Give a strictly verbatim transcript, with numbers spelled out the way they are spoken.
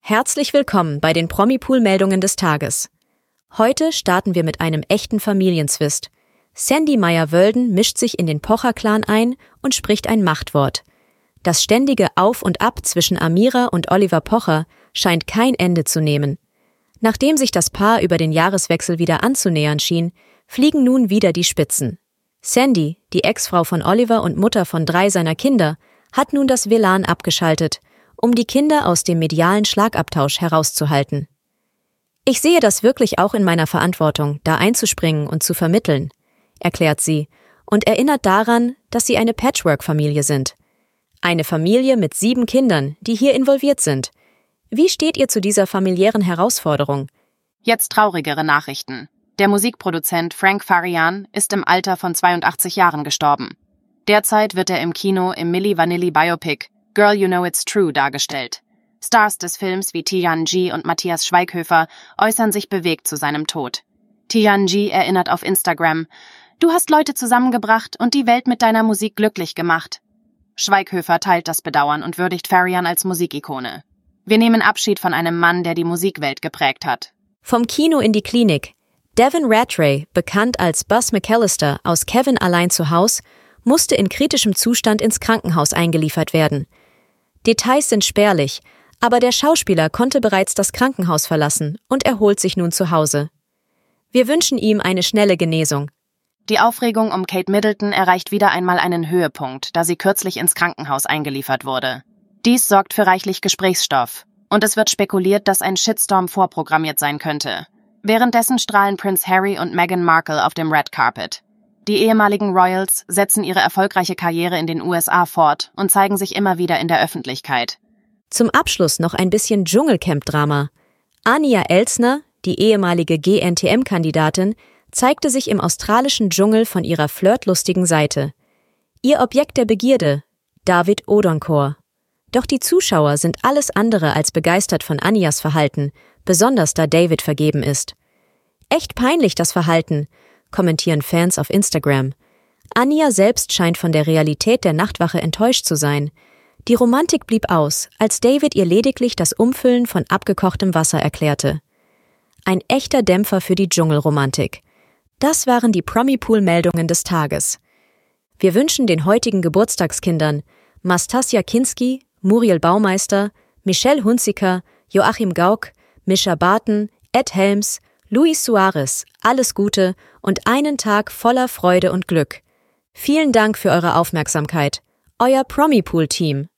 Herzlich willkommen bei den Promi-Pool-Meldungen des Tages. Heute starten wir mit einem echten Familienzwist. Sandy Meyer-Wölden mischt sich in den Pocher-Clan ein und spricht ein Machtwort. Das ständige Auf und Ab zwischen Amira und Oliver Pocher scheint kein Ende zu nehmen. Nachdem sich das Paar über den Jahreswechsel wieder anzunähern schien, fliegen nun wieder die Spitzen. Sandy, die Ex-Frau von Oliver und Mutter von drei seiner Kinder, hat nun das W L A N abgeschaltet, um die Kinder aus dem medialen Schlagabtausch herauszuhalten. Ich sehe das wirklich auch in meiner Verantwortung, da einzuspringen und zu vermitteln, erklärt sie und erinnert daran, dass sie eine Patchwork-Familie sind. Eine Familie mit sieben Kindern, die hier involviert sind. Wie steht ihr zu dieser familiären Herausforderung? Jetzt traurigere Nachrichten. Der Musikproduzent Frank Farian ist im Alter von zweiundachtzig Jahren gestorben. Derzeit wird er im Kino im Milli Vanilli Biopic Girl You Know It's True dargestellt. Stars des Films wie Tianji und Matthias Schweighöfer äußern sich bewegt zu seinem Tod. Tianji erinnert auf Instagram: Du hast Leute zusammengebracht und die Welt mit deiner Musik glücklich gemacht. Schweighöfer teilt das Bedauern und würdigt Farian als Musikikone. Wir nehmen Abschied von einem Mann, der die Musikwelt geprägt hat. Vom Kino in die Klinik. Devin Rattray, bekannt als Buzz McAllister aus Kevin allein zu Haus, musste in kritischem Zustand ins Krankenhaus eingeliefert werden. Details sind spärlich, aber der Schauspieler konnte bereits das Krankenhaus verlassen und erholt sich nun zu Hause. Wir wünschen ihm eine schnelle Genesung. Die Aufregung um Kate Middleton erreicht wieder einmal einen Höhepunkt, da sie kürzlich ins Krankenhaus eingeliefert wurde. Dies sorgt für reichlich Gesprächsstoff, und es wird spekuliert, dass ein Shitstorm vorprogrammiert sein könnte. Währenddessen strahlen Prince Harry und Meghan Markle auf dem Red Carpet. Die ehemaligen Royals setzen ihre erfolgreiche Karriere in den U S A fort und zeigen sich immer wieder in der Öffentlichkeit. Zum Abschluss noch ein bisschen Dschungelcamp-Drama. Anja Elsner, die ehemalige G N T M-Kandidatin, zeigte sich im australischen Dschungel von ihrer flirtlustigen Seite. Ihr Objekt der Begierde, David Odonkor. Doch die Zuschauer sind alles andere als begeistert von Anjas Verhalten, besonders da David vergeben ist. Echt peinlich das Verhalten, kommentieren Fans auf Instagram. Anja selbst scheint von der Realität der Nachtwache enttäuscht zu sein. Die Romantik blieb aus, als David ihr lediglich das Umfüllen von abgekochtem Wasser erklärte. Ein echter Dämpfer für die Dschungelromantik. Das waren die Promi-Pool-Meldungen des Tages. Wir wünschen den heutigen Geburtstagskindern Mastasja Kinski, Muriel Baumeister, Michelle Hunziker, Joachim Gauck, Mischa Barton, Ed Helms, Luis Suarez alles Gute und einen Tag voller Freude und Glück. Vielen Dank für eure Aufmerksamkeit. Euer Promi-Pool-Team.